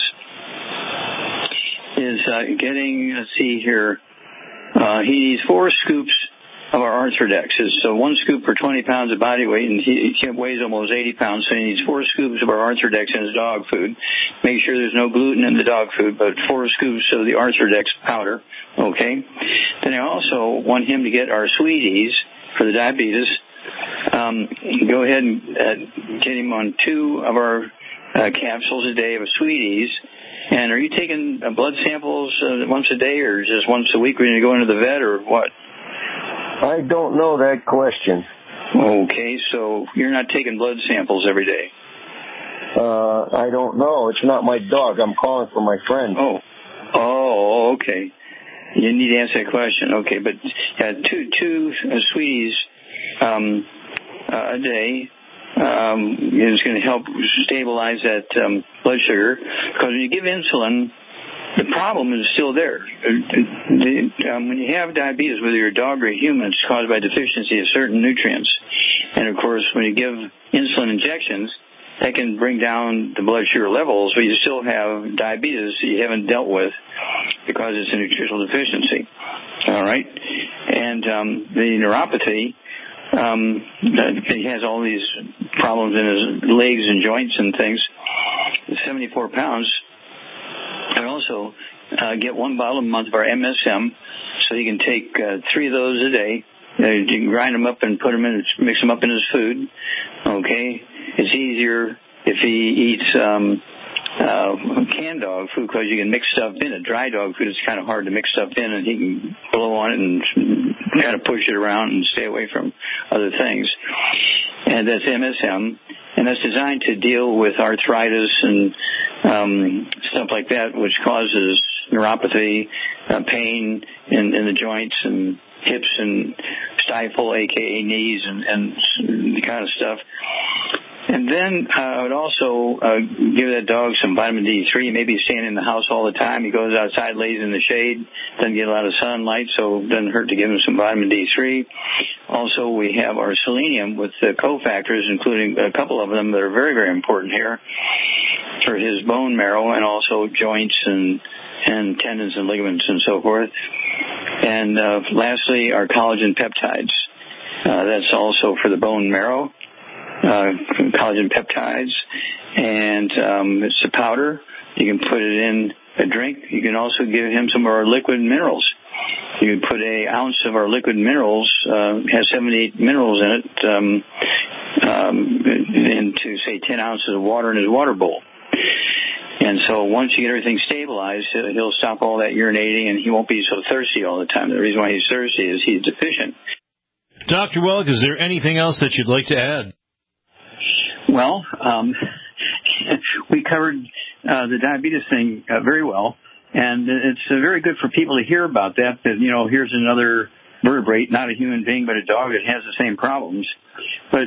Is uh, getting. Let's see here. Uh, he needs four scoops of our Arthrodex. So one scoop for twenty pounds of body weight, and he, he weighs almost eighty pounds, so he needs four scoops of our Arthrodex in his dog food. Make sure there's no gluten in the dog food, but four scoops of the Arthrodex powder, okay? Then I also want him to get our Sweeties for the diabetes. Um, go ahead and uh, get him on two of our uh, capsules a day of Sweeties. And are you taking uh, blood samples uh, once a day, or just once a week when you go into the vet, or what? I don't know that question. Okay, so you're not taking blood samples every day? Uh, I don't know. It's not my dog. I'm calling for my friend. Oh, oh, okay. You need to answer that question. Okay, but uh, two two uh, Sweeties um, uh, a day um, is going to help stabilize that um, blood sugar, because when you give insulin, the problem is still there. The, um, when you have diabetes, whether you're a dog or a human, it's caused by deficiency of certain nutrients. And, of course, when you give insulin injections, that can bring down the blood sugar levels, but you still have diabetes that you haven't dealt with because it's a nutritional deficiency. All right? And um, the neuropathy, um, he has all these problems in his legs and joints and things. seventy-four pounds. I also uh, get one bottle a month of our M S M, so you can take uh, three of those a day, Uh, you can grind them up and put them in, mix them up in his food. Okay, it's easier if he eats um, uh, canned dog food because you can mix stuff in it. Dry dog food is kind of hard to mix stuff in, and he can blow on it and kind of push it around and stay away from other things. And that's M S M, and that's designed to deal with arthritis and um, stuff like that, which causes neuropathy, uh, pain in, in the joints and hips and stifle, aka knees, and, and the kind of stuff. And then uh, I would also uh, give that dog some vitamin D three. Maybe he's staying in the house all the time. He goes outside, lays in the shade, doesn't get a lot of sunlight, so it doesn't hurt to give him some vitamin D three. Also, we have our selenium with the cofactors, including a couple of them that are very, very important here for his bone marrow and also joints and, and tendons and ligaments and so forth. And uh, lastly, our collagen peptides. Uh, that's also for the bone marrow. Uh, collagen peptides, and um, it's a powder. You can put it in a drink. You can also give him some of our liquid minerals. You can put a ounce of our liquid minerals, uh, has seventy-eight minerals in it, um, um, into, say, ten ounces of water in his water bowl. And so once you get everything stabilized, he'll stop all that urinating, and he won't be so thirsty all the time. The reason why he's thirsty is he's deficient. Doctor Wallach, is there anything else that you'd like to add? Well, um, we covered uh, the diabetes thing uh, very well, and it's uh, very good for people to hear about that, that, you know, here's another vertebrate, not a human being, but a dog that has the same problems. But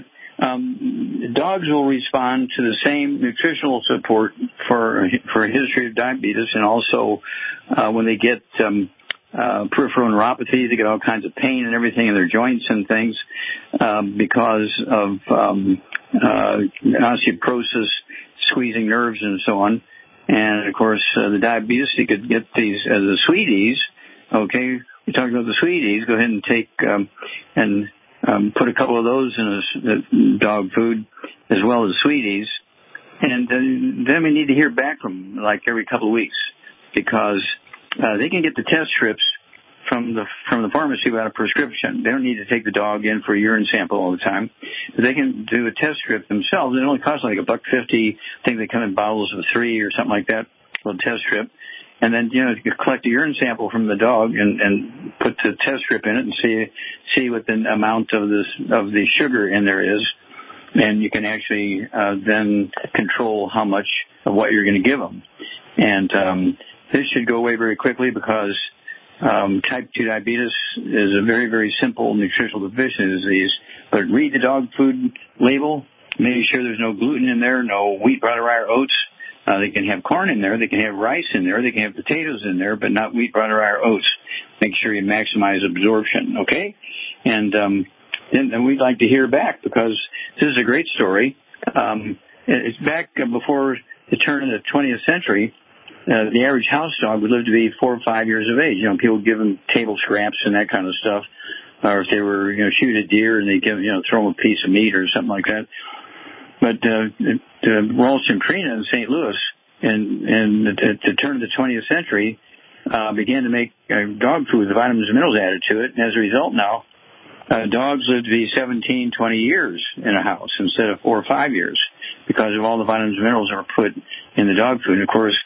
um, dogs will respond to the same nutritional support for, for a history of diabetes, and also uh, when they get um, uh, peripheral neuropathy, they get all kinds of pain and everything in their joints and things um, because of um, uh, osteoporosis, squeezing nerves and so on. And, of course, uh, the diabetes, you could get these as uh, the Sweeties. Okay, we talked about the Sweeties. Go ahead and take um, and um, put a couple of those in a, a dog food as well as Sweeties. And uh, then we need to hear back from them, like every couple of weeks, because uh, they can get the test strips from the from the pharmacy without a prescription. They don't need to take the dog in for a urine sample all the time. But they can do a test strip themselves. It only costs like a buck fifty. I think they come in bottles of three or something like that, a little test strip. And then, you know, you can collect a urine sample from the dog and, and put the test strip in it and see see what the amount of this of the sugar in there is. And you can actually uh, then control how much of what you're going to give them. And um, this should go away very quickly because Um, type two diabetes is a very, very simple nutritional deficiency disease. But read the dog food label, make sure there's no gluten in there, no wheat, brown rye, or oats. Uh, they can have corn in there, they can have rice in there, they can have potatoes in there, but not wheat, brown rye, or oats. Make sure you maximize absorption, okay? And um, then and we'd like to hear back because this is a great story. Um, it's back before the turn of the twentieth century. Uh, the average house dog would live to be four or five years of age. You know, people give them table scraps and that kind of stuff. Or if they were, you know, shoot a deer and they give, you know, throw them a piece of meat or something like that. But, uh, uh Ralston Purina in Saint Louis and, and at the turn of the twentieth century, uh, began to make uh, dog food with vitamins and minerals added to it. And as a result now, uh, dogs live to be seventeen, twenty years in a house instead of four or five years because of all the vitamins and minerals that were put in the dog food. And of course,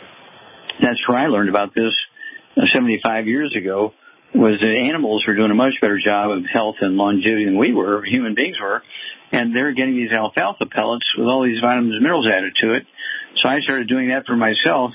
that's where I learned about this uh, seventy-five years ago, was that animals were doing a much better job of health and longevity than we were, human beings were, and they're getting these alfalfa pellets with all these vitamins and minerals added to it. So I started doing that for myself,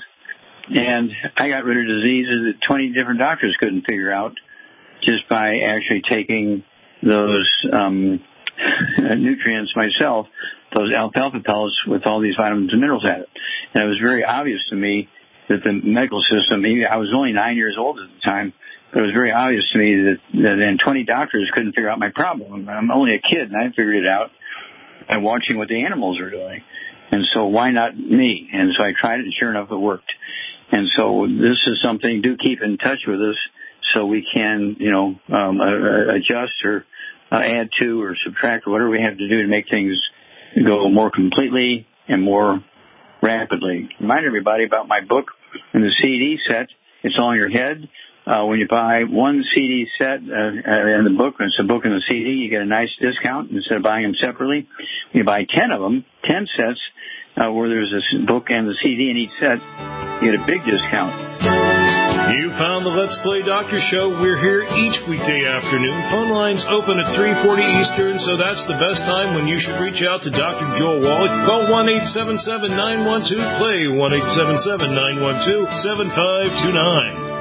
and I got rid of diseases that twenty different doctors couldn't figure out just by actually taking those um, nutrients myself, those alfalfa pellets with all these vitamins and minerals added. And it was very obvious to me that the medical system, I was only nine years old at the time, but it was very obvious to me that, that then twenty doctors couldn't figure out my problem. I'm only a kid, and I figured it out by watching what the animals are doing. And so why not me? And so I tried it, and sure enough, it worked. And so this is something, do keep in touch with us so we can, you know, um, uh, adjust or uh, add to or subtract or whatever we have to do to make things go more completely and more rapidly. Remind everybody about my book and the C D set. It's all in your head. Uh, when you buy one C D set uh, uh, in the book, it's a book and a C D, you get a nice discount instead of buying them separately. You buy ten of them, ten sets, uh, where there's a book and the C D in each set, you get a big discount. You found the Let's Play Doctor Show. We're here each weekday afternoon. Phone lines open at three forty Eastern, so that's the best time when you should reach out to Doctor Joel Wallach. Call one eight seven seven, nine one two, play, one eight seven seven, nine one two, seven five two nine.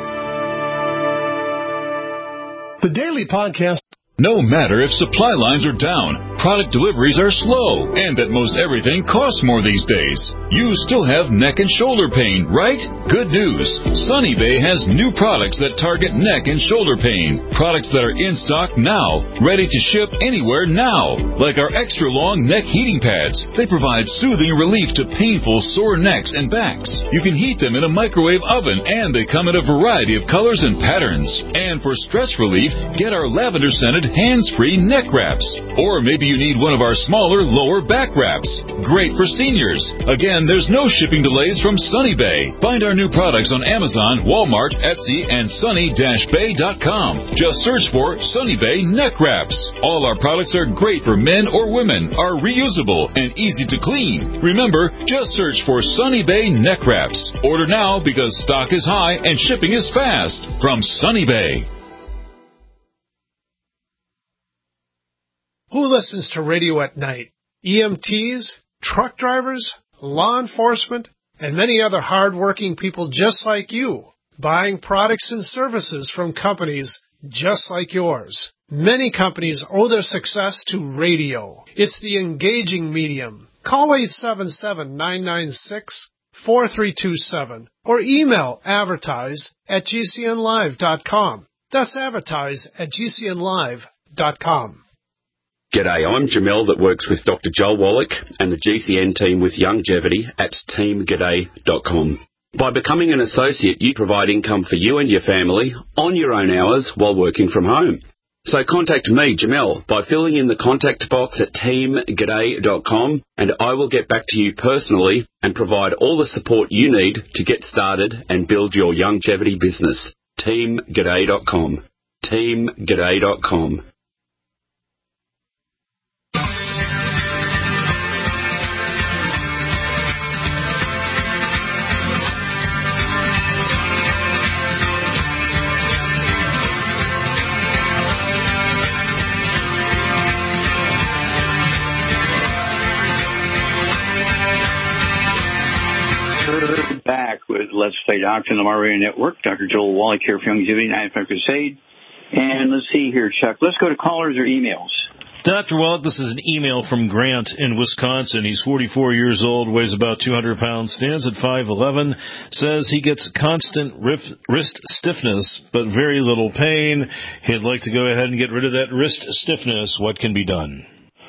The Daily Podcast. No matter if supply lines are down, product deliveries are slow, and that most everything costs more these days, you still have neck and shoulder pain, right? Good news. Sunny Bay has new products that target neck and shoulder pain. Products that are in stock now, ready to ship anywhere now. Like our extra long neck heating pads. They provide soothing relief to painful sore necks and backs. You can heat them in a microwave oven, and they come in a variety of colors and patterns. And for stress relief, get our lavender scented hands-free neck wraps. Or maybe you need one of our smaller lower back wraps. Great for seniors. Again, there's no shipping delays from Sunny Bay. Find our new products on Amazon, Walmart, Etsy, and sunny dash bay dot com. Just search for Sunny Bay neck wraps. All our products are great for men or women, are reusable, and easy to clean. Remember, just search for Sunny Bay neck wraps. Order now because stock is high and shipping is fast. From Sunny Bay. Who listens to radio at night? E M Ts, truck drivers, law enforcement, and many other hard-working people just like you, buying products and services from companies just like yours. Many companies owe their success to radio. It's the engaging medium. Call eight seven seven, nine nine six, four three two seven or email advertise at g c n live dot com. That's advertise at g c n live dot com. G'day, I'm Jamel that works with Doctor Joel Wallach and the G C N team with Longevity at team g'day dot com. By becoming an associate, you provide income for you and your family on your own hours while working from home. So contact me, Jamel, by filling in the contact box at team g'day dot com, and I will get back to you personally and provide all the support you need to get started and build your longevity business. team g'day dot com. team g'day dot com. Back with Let's Play Doctor on the Mar Radio Network. Doctor Joel Wallach here for Longevity ninety-five Crusade. And let's see here, Chuck. Let's go to callers or emails. Doctor Wallach, this is an email from Grant in Wisconsin. He's forty-four years old, weighs about two hundred pounds, stands at five eleven, says he gets constant wrist stiffness, but very little pain. He'd like to go ahead and get rid of that wrist stiffness. What can be done?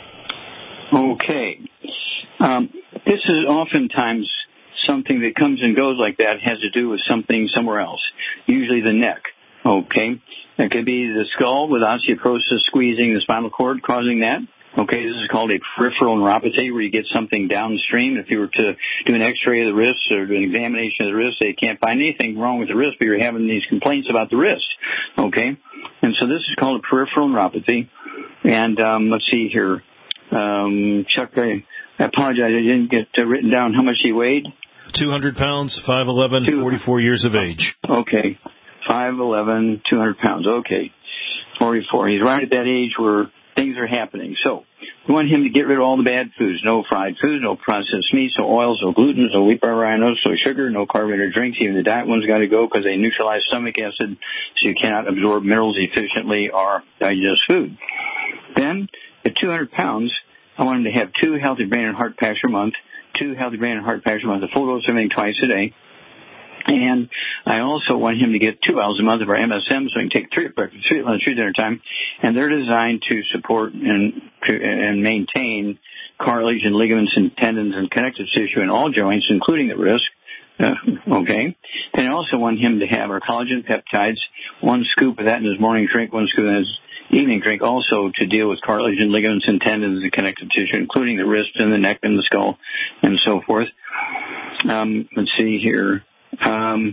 Okay. Um, this is oftentimes something that comes and goes like that has to do with something somewhere else, usually the neck, okay? It could be the skull with osteoporosis squeezing the spinal cord causing that. Okay, this is called a peripheral neuropathy where you get something downstream. If you were to do an x-ray of the wrist or do an examination of the wrist, they can't find anything wrong with the wrist, but you're having these complaints about the wrist, okay? And so this is called a peripheral neuropathy. And um, let's see here. Um, Chuck, I, I apologize, I didn't get uh, written down how much he weighed. two hundred pounds, five eleven, forty-four years of age. Okay. five eleven, two hundred pounds. Okay. forty-four. He's right at that age where things are happening. So we want him to get rid of all the bad foods. No fried foods, no processed meats, no oils, no gluten, no wheat bar rhinos, no sugar, no carbonated drinks. Even the diet ones got to go because they neutralize stomach acid, so you cannot absorb minerals efficiently or digest food. Then, at two hundred pounds, I want him to have two healthy brain and heart packs per month, two healthy brain and heart packs per month, a full dose of everything twice a day. And I also want him to get two hours a month of our M S M, so he can take three at breakfast, three at lunch, three at dinner time. And they're designed to support and and maintain cartilage and ligaments and tendons and connective tissue in all joints, including the wrist. Uh, okay. And I also want him to have our collagen peptides, one scoop of that in his morning drink, one scoop in his evening drink, also to deal with cartilage and ligaments and tendons and connective tissue, including the wrist and the neck and the skull and so forth. Um, let's see here. Um,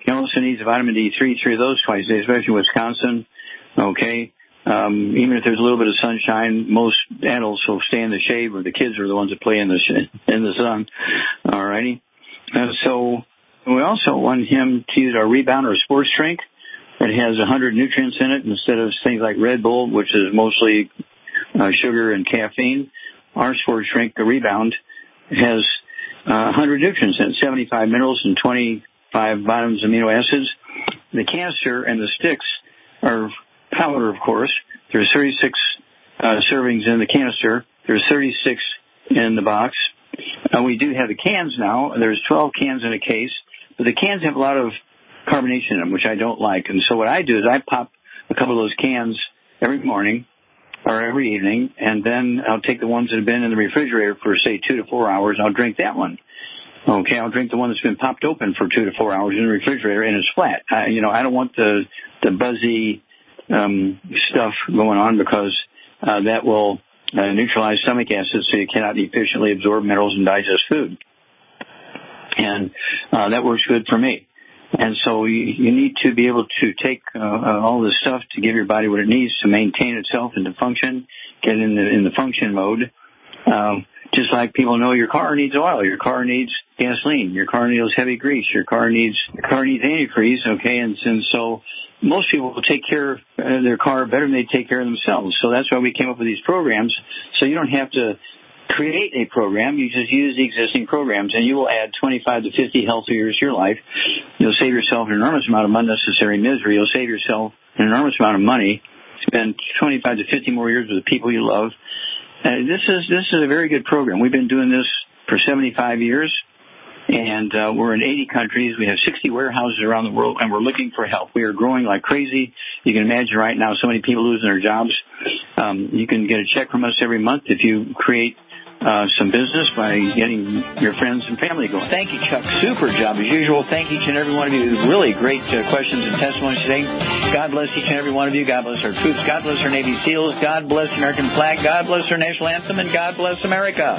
He also needs vitamin D three, three of those twice a day, especially in Wisconsin. Okay. Um, even if there's a little bit of sunshine, most adults will stay in the shade, where the kids are the ones that play in the sh- in the sun. All righty. Uh, so we also want him to use our Rebound or Sports Drink. It has one hundred nutrients in it instead of things like Red Bull, which is mostly uh, sugar and caffeine. Our Sports Drink, the Rebound, has uh, one hundred nutrients in it, seventy-five minerals and twenty-five vitamins, amino acids. The canister and the sticks are powder, of course. There's thirty-six uh, servings in the canister. There's thirty-six in the box. Uh, we do have the cans now. There's twelve cans in a case, but the cans have a lot of carbonation in them, which I don't like. And so what I do is I pop a couple of those cans every morning or every evening, and then I'll take the ones that have been in the refrigerator for, say, two to four hours, and I'll drink that one. Okay, I'll drink the one that's been popped open for two to four hours in the refrigerator, and it's flat. I, you know, I don't want the the buzzy um, stuff going on, because uh, that will uh, neutralize stomach acid, so you cannot efficiently absorb minerals and digest food. And uh, that works good for me. And so you, you need to be able to take uh, uh, all this stuff to give your body what it needs to maintain itself and to function, get in the in the function mode. Um, just like people know your car needs oil, your car needs gasoline, your car needs heavy grease, your car needs your car needs antifreeze. Okay, and, and so most people will take care of uh, their car better than they take care of themselves. So that's why we came up with these programs. So you don't have to create a program, you just use the existing programs, and you will add twenty-five to fifty healthy years to your life. You'll save yourself an enormous amount of unnecessary misery. You'll save yourself an enormous amount of money. Spend twenty-five to fifty more years with the people you love. Uh, this is this is a very good program. We've been doing this for seventy-five years, and uh, we're in eighty countries. We have sixty warehouses around the world, and we're looking for help. We are growing like crazy. You can imagine right now so many people losing their jobs. Um, you can get a check from us every month if you create Uh, some business by getting your friends and family going. Thank you, Chuck. Super job as usual. Thank each and every one of you. Really great uh, questions and testimonies today. God bless each and every one of you. God bless our troops. God bless our Navy SEALs. God bless the American flag. God bless our national anthem. And God bless America.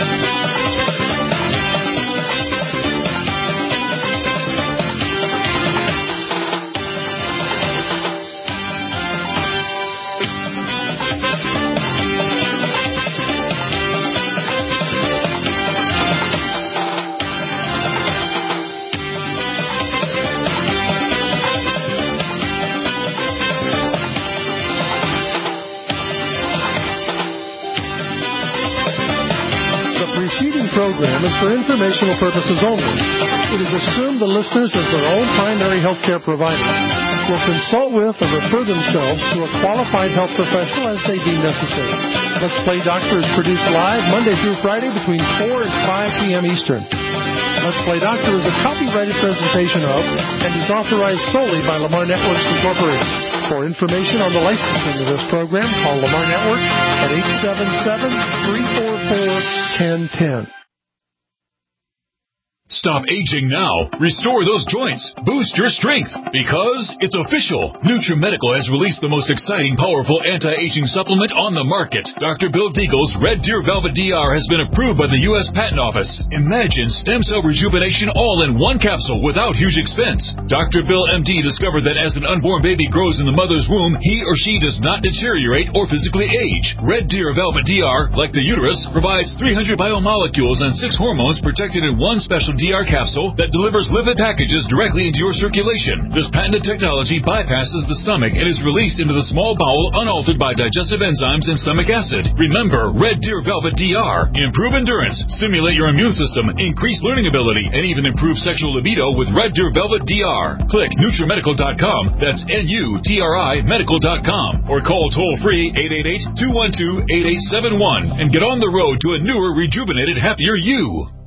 Program is for informational purposes only. It is assumed the listeners, as their own primary health care provider, will consult with or refer themselves to a qualified health professional as they deem necessary. Let's Play Doctor is produced live Monday through Friday between four and five p.m. Eastern. Let's Play Doctor is a copyrighted presentation of and is authorized solely by Lamar Networks Incorporated. For information on the licensing of this program, call Lamar Networks at eight seven seven, three four four, one zero one zero. Stop aging now. Restore those joints. Boost your strength. Because it's official. NutriMedical has released the most exciting, powerful anti-aging supplement on the market. Doctor Bill Deagle's Red Deer Velvet D R has been approved by the U S Patent Office. Imagine stem cell rejuvenation all in one capsule without huge expense. Doctor Bill M D discovered that as an unborn baby grows in the mother's womb, he or she does not deteriorate or physically age. Red Deer Velvet D R, like the uterus, provides three hundred biomolecules and six hormones protected in one special D R capsule that delivers lipid packages directly into your circulation. This patented technology bypasses the stomach and is released into the small bowel unaltered by digestive enzymes and stomach acid. Remember, Red Deer Velvet D R. Improve endurance, stimulate your immune system, increase learning ability, and even improve sexual libido with Red Deer Velvet D R. Click NutriMedical dot com, that's N U T R I medical dot com, or call toll-free eight eight eight, two one two, eight eight seven one and get on the road to a newer, rejuvenated, happier you.